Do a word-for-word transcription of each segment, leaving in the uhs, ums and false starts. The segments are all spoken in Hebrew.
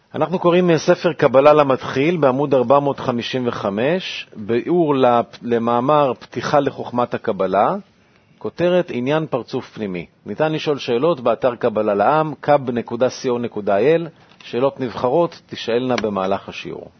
אנחנו קוראים מספר קבלה למתחיל בעמוד ארבע מאות חמישים וחמש, ביאור למאמר פתיחה לחוכמת הקבלה, כותרת עניין פרצוף פנימי. ניתן לשאול שאלות באתר קבלה לעם, קב נקודה סי או נקודה איי אל, שאלות נבחרות תשאלנה במהלך השיעור.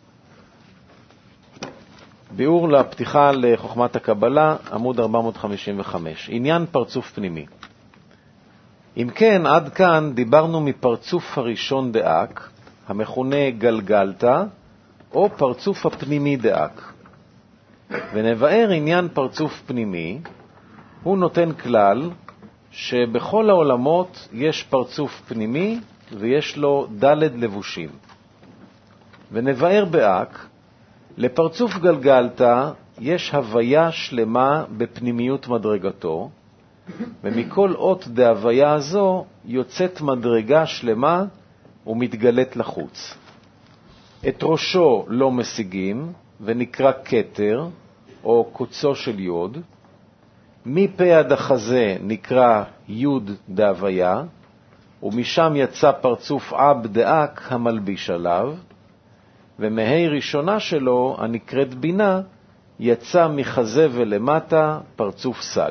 ביאור לפתיחה לחוכמת הקבלה, עמוד ארבע מאות חמישים וחמש, עניין פרצוף פנימי. אם כן, עד כאן דיברנו מפרצוף הראשון דאק, המכונה גלגלתא, או פרצוף הפנימי דאק. ונבאר עניין פרצוף פנימי, הוא נותן כלל שבכל העולמות יש פרצוף פנימי ויש לו דלת לבושים. ונבאר באק, לפרצוף גלגלתא יש הוויה שלמה בפנימיות מדרגתו, ומכל אות דהוויה הזו יוצאת מדרגה שלמה ומתגלת לחוץ. את ראשו לא משיגים ונקרא כתר או קוצו של יוד, מפה עד החזה נקרא יוד דהוויה, ומשם יצא פרצוף אב דאק המלביש עליו, ומהי ראשונה שלו הנקראת בינה יצא מחזה ולמטה פרצוף סג.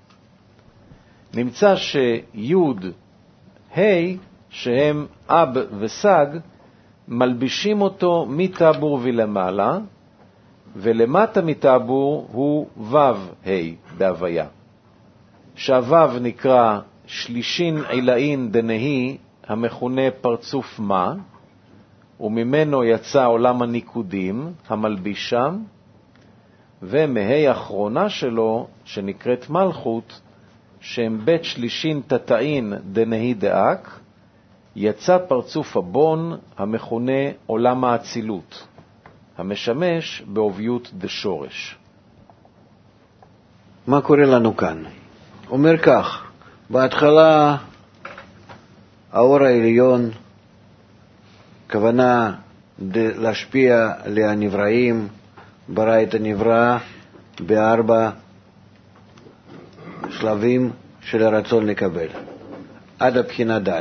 נמצא שיוד ה' שהם אב וסג מלבישים אותו מטאבור ולמעלה, ולמטה מטאבור הוא וו ה' בהוויה. שהוו נקרא שלישין עילאין דנהי המכונה פרצוף מה, וממנו יצא עולם הניקודים המלביש שם, ומהי האחרונה שלו שנקראת מלכות, שהם בית שלישין תתאין דנהי דאק, יצא פרצוף הבון המכונה עולם האצילות, המשמש בעוביות דשורש. מה קורה לנו כאן? אומר כך, בהתחלה האור העליון, כוונה להשפיע לנבראים, ברא את הנברא בארבע שלבים של הרצון לקבל, עד הבחינה ד'.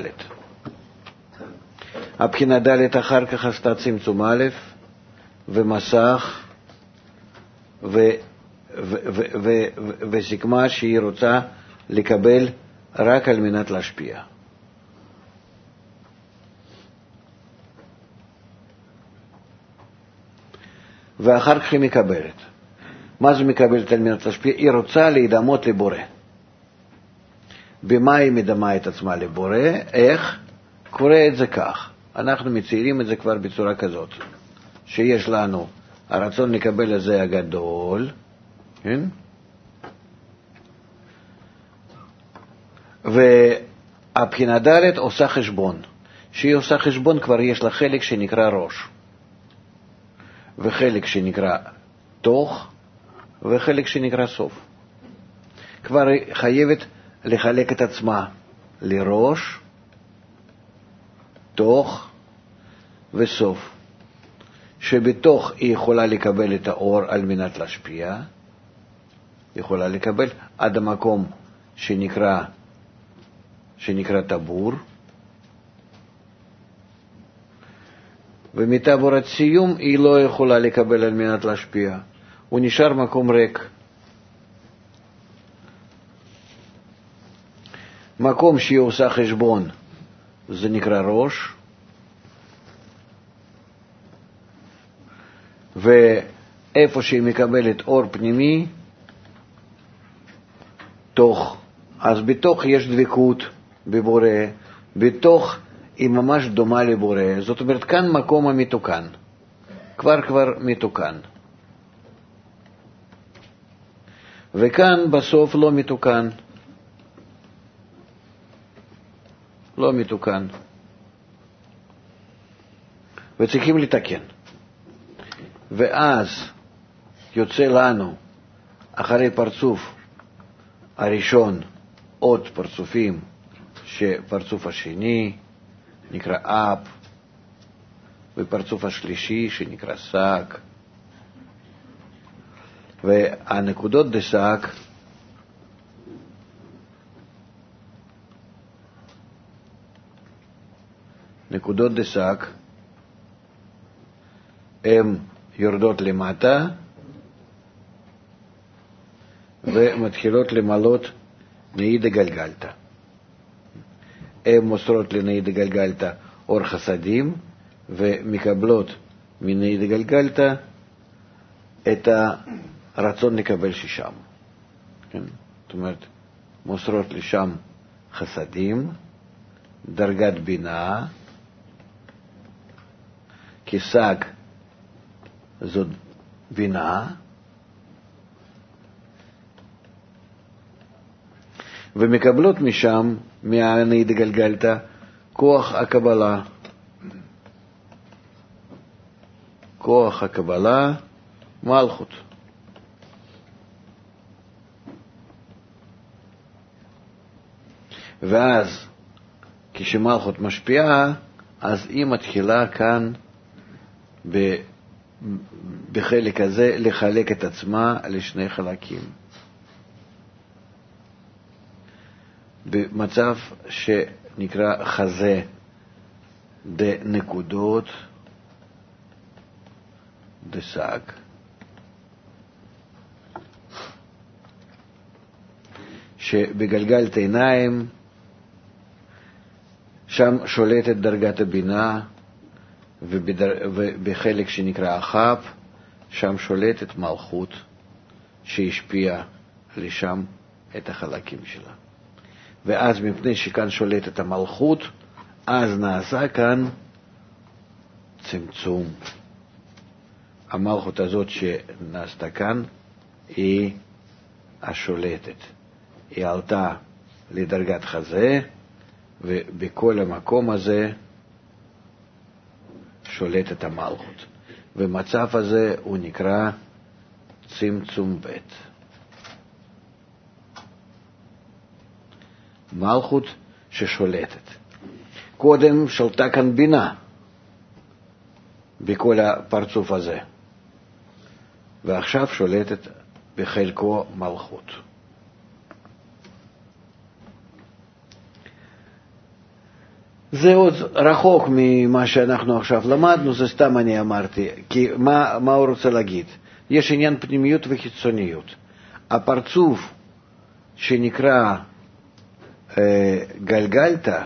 הבחינה ד' אחר כך עשתה צמצום א' ומסך, ו, ו, ו, ו, ו, וסיכמה שהיא רוצה לקבל רק על מנת להשפיע. ואחר כך היא מקבלת. מה זה מקבלת על מנת להשפיע? היא רוצה להידמות לבורא. במה היא מדמה את עצמה לבורא? איך? קורא את זה כך. אנחנו מציירים את זה כבר בצורה כזאת, שיש לנו הרצון לקבל הזה הגדול, כן? והבחינה ד' עושה חשבון. שהיא עושה חשבון כבר יש לה חלק שנקרא ראש, וחלק שנקרא תוך, וחלק שנקרא סוף. כבר חייבת לחלק את עצמה לראש, תוך וסוף, שבתוך היא יכולה לקבל את האור על מנת להשפיע, יכולה לקבל עד המקום שנקרא, שנקרא טבור, ומטבור עד סיום היא לא יכולה לקבל על מנת להשפיע, הוא נשאר מקום ריק. מקום שהיא עושה חשבון זה נקרא ראש, ואיפה שהיא מקבלת אור פנימי, תוך. אז בתוך יש דבקות בבורא, בתוך היא ממש דומה לבורא, זאת אומרת כאן מקום המתוקן, כבר כבר מתוקן. וכאן בסוף לא מתוקן, לא מתוקן, וצריכים לתקן. ואז יוצא לנו אחרי פרצוף הראשון עוד פרצופים, שפרצוף השני נקרא אפ, ופרצוף השלישי שנקרא סק, והנקודות דסק נקודות דסק הן יורדות למטה ומתחילות למלות נאידה גלגלתא. הן מוסרות לנאידה גלגלתא אור חסדים ומקבלות מנאידה גלגלתא את הרצון לקבל ששם. כן? זאת אומרת, מוסרות לשם חסדים, דרגת בינה, כשג זאת בינה, ומקבלות משם, מהנאידה גלגלתא, כוח הקבלה. כוח הקבלה, מלכות. ואז, כשמלכות משפיעה, אז היא מתחילה כאן ב, בחלק הזה לחלק את עצמה לשני חלקים. במצב שנקרא חזה דנקודות דסג, שבגלגלת עיניים שם שולטת דרגת הבינה, ובדר... ובחלק שנקרא אחאב שם שולטת מלכות שהשפיעה לשם את החלקים שלה. ואז מפני שכאן שולטת המלכות, אז נעשה כאן צמצום. המלכות הזאת שנעשתה כאן היא השולטת. היא עלתה לדרגת חזה, ובכל המקום הזה שולטת המלכות. ומצב הזה הוא נקרא צמצום ב'. מלכות ששולטת. קודם שלטה כאן בינה בכל הפרצוף הזה, ועכשיו שולטת בחלקו מלכות. זה עוד רחוק ממה שאנחנו עכשיו למדנו, זה סתם אני אמרתי, כי מה, מה הוא רוצה להגיד? יש עניין פנימיות וחיצוניות. הפרצוף שנקרא אה, גלגלתא,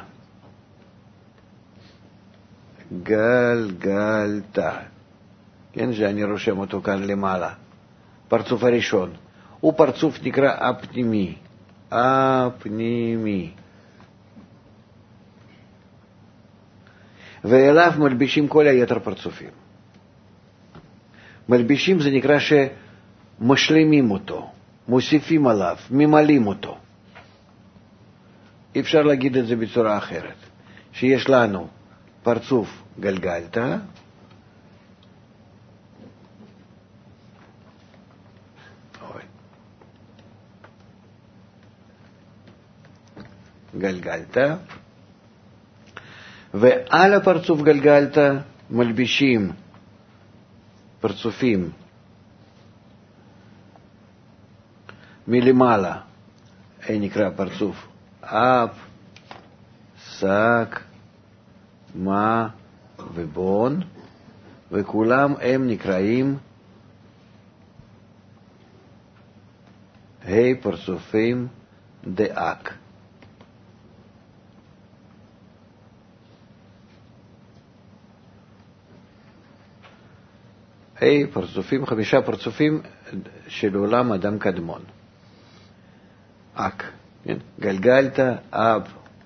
גלגלתא, כן, שאני רושם אותו כאן למעלה, פרצוף הראשון, הוא פרצוף נקרא הפנימי, הפנימי. ואליו מלבישים כל היתר פרצופים. מלבישים זה נקרא שמשלימים אותו, מוסיפים עליו, ממלאים אותו. אפשר להגיד את זה בצורה אחרת, שיש לנו פרצוף גלגלתא, גלגלתא, ועל הפרצוף גלגלתא מלבישים פרצופים מלמעלה, זה נקרא פרצוף אב, סק, מה ובון, וכולם הם נקראים ה' פרצופים דאק. ה' פרצופים, חמישה פרצופים של עולם אדם קדמון. אק, כן? גלגלתא, אב,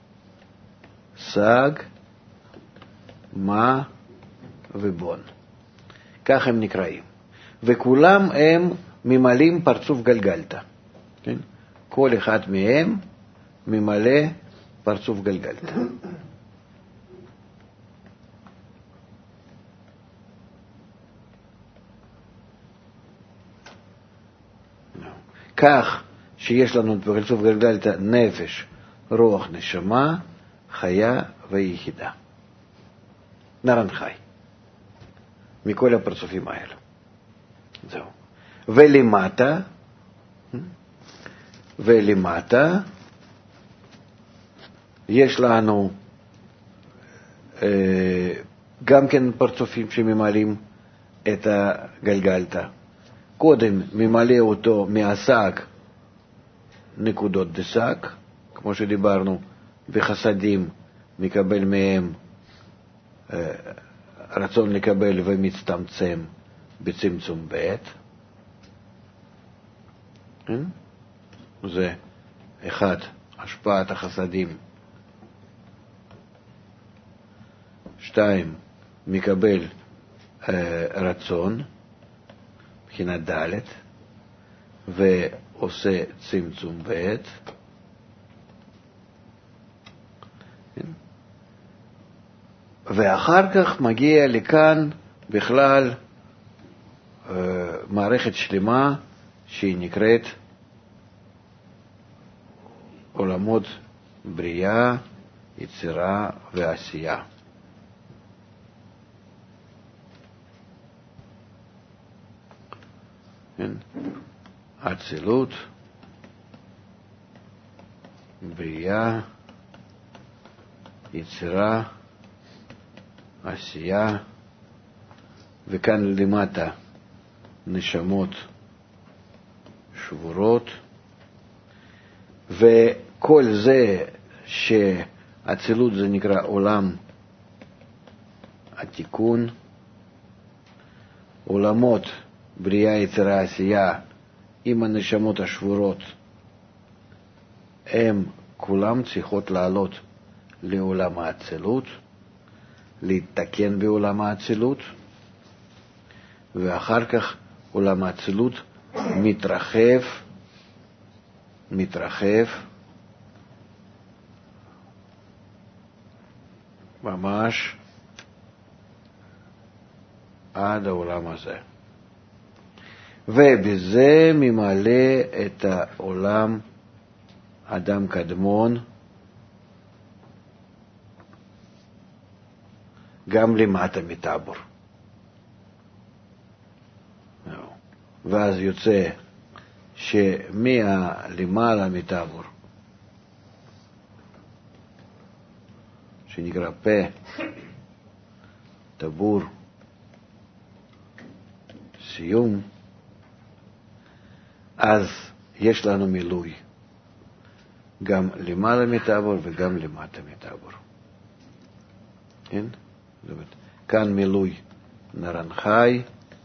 סג, מה ובון. כך הם נקראים. וכולם הם ממלאים פרצוף גלגלתא. כן? כל אחד מהם ממלא פרצוף גלגלתא. כך שיש לנו בפרצוף גלגלתא נפש, רוח, נשמה, חיה ויחידה. נרן חי. מכל הפרצופים האלה. זהו. ולמטה, ולמטה, יש לנו אה, גם כן פרצופים שממלאים את הגלגלתא. קודם ממלא אותו מהשק נקודות דשק, כמו שדיברנו, וחסדים מקבל מהם רצון לקבל ומצטמצם בצמצום ב'. זה אחד, השפעת החסדים. שתיים, מקבל אה, רצון, מבחינת ד', ועושה צמצום ב'. ואחר כך מגיע לכאן בכלל אה, מערכת שלמה שהיא נקראת עולמות בריאה, יצירה ועשייה. אצילות, בריאה, יצירה, עשייה, וכאן למטה נשמות שבורות, וכל זה שאצילות זה נקרא עולם התיקון, עולמות בריאה, יצירה, עשייה עם הנשמות השבורות, הם כולם צריכות לעלות לעולם האצילות, להתתקן בעולם האצילות, ואחר כך עולם האצילות מתרחב, מתרחב, ממש עד העולם הזה. ובזה ממלא את העולם אדם קדמון, גם למטה מטבור. ואז יוצא שמלמעלה מטבור, שנקרא פה, טבור, סיום, אז יש לנו מילוי, גם למעלה מטבור וגם למטה מטבור. כן? זאת אומרת, כאן מילוי נרן חי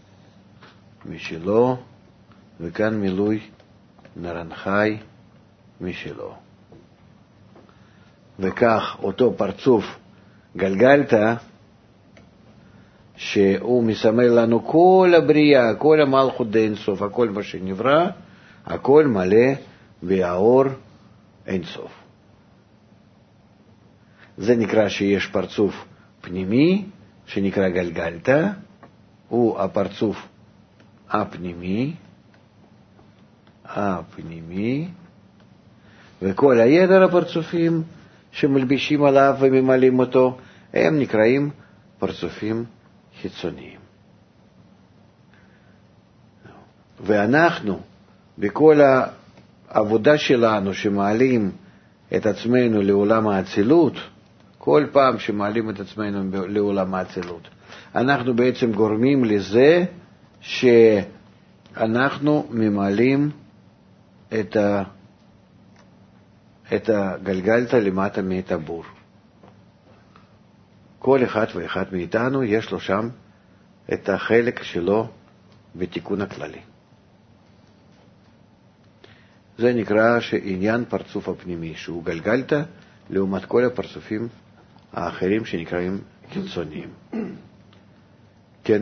משלו, וכאן מילוי נרן חי משלו. וכך אותו פרצוף גלגלתא, שהוא מסמל לנו כל הבריאה, כל המלכות דאינסוף, הכל מה שנברא, הכל מלא והאור אינסוף. זה נקרא שיש פרצוף פנימי, שנקרא גלגלתא, הוא הפרצוף הפנימי, הפנימי, וכל היתר הפרצופים שמלבישים עליו וממלאים אותו, הם נקראים פרצופים חיצוניים. ואנחנו, בכל העבודה שלנו שמעלים את עצמנו לעולם האצילות, כל פעם שמעלים את עצמנו לעולם האצילות, אנחנו בעצם גורמים לזה שאנחנו ממלאים את, ה... את הגלגלתא למטה מטבור. כל אחד ואחד מאיתנו יש לו שם את החלק שלו בתיקון הכללי. זה נקרא שעניין פרצוף הפנימי, שהוא גלגלתא לעומת כל הפרצופים האחרים שנקראים חיצוניים. כן?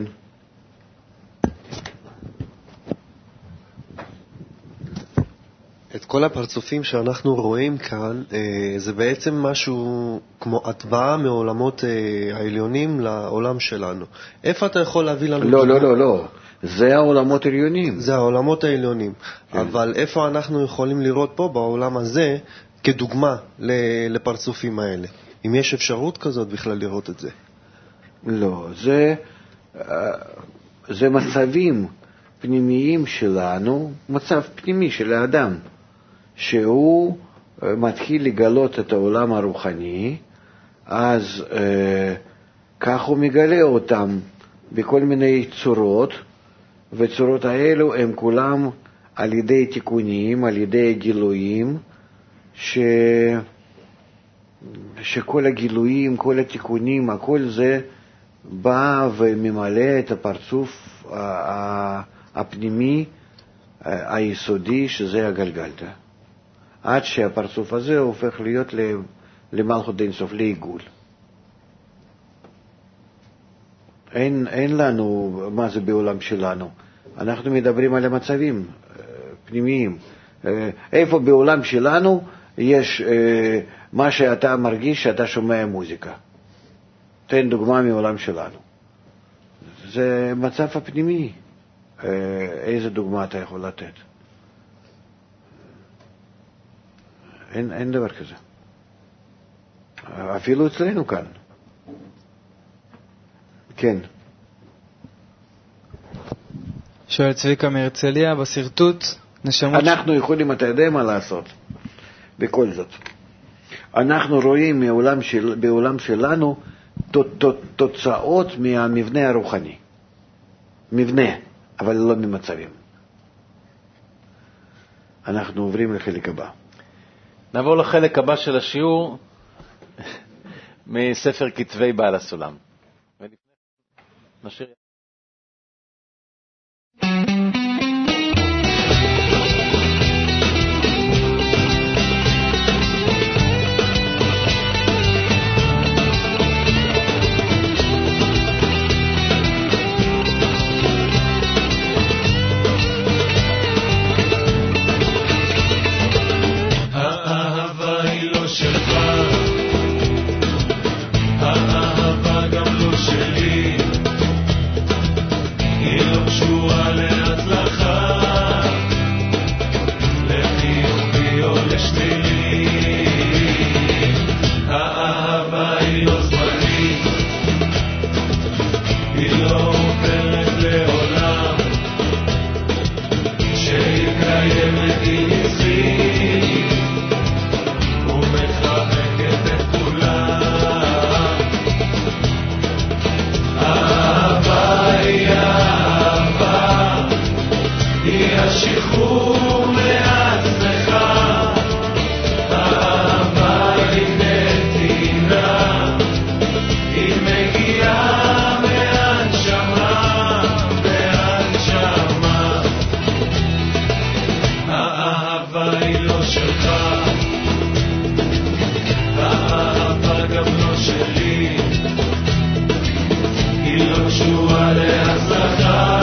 את כל הפרצופים שאנחנו רואים כאן, זה בעצם משהו כמו הטבעה מעולמות העליונים לעולם שלנו. איפה אתה יכול להביא לנו? לא, לא, לא, לא. זה העולמות העליונים. זה העולמות העליונים. כן. אבל איפה אנחנו יכולים לראות פה בעולם הזה כדוגמה לפרצופים האלה? אם יש אפשרות כזאת בכלל לראות את זה. לא, זה, זה מצבים פנימיים שלנו, מצב פנימי של האדם, שהוא מתחיל לגלות את העולם הרוחני, אז אה, כך הוא מגלה אותם בכל מיני צורות, וצורות האלו הם כולם על ידי תיקונים, על ידי גילויים, ש... שכל הגילויים, כל התיקונים, הכל זה בא וממלא את הפרצוף הפנימי היסודי, שזה הגלגלתא. עד שהפרצוף הזה הופך להיות למלכות אין סוף, לעיגול. אין, אין לנו מה זה בעולם שלנו. אנחנו מדברים על המצבים פנימיים. איפה בעולם שלנו יש מה שאתה מרגיש שאתה שומע מוזיקה. תן דוגמה מעולם שלנו. זה מצב הפנימי. איזה דוגמה אתה יכול לתת? אין, אין דבר כזה. אפילו אצלנו כאן. כן. שואל צביקה מהרצליה, בסרטוט נשמות... אנחנו יכולים, אתה יודע מה לעשות, בכל זאת. אנחנו רואים מעולם של, בעולם שלנו ת, ת, תוצאות מהמבנה הרוחני. מבנה, אבל לא ממצבים. אנחנו עוברים לחלק הבא. נעבור לחלק הבא של השיעור מספר כתבי בעל הסולם. נשאיר... היא לא קשורה להצלחה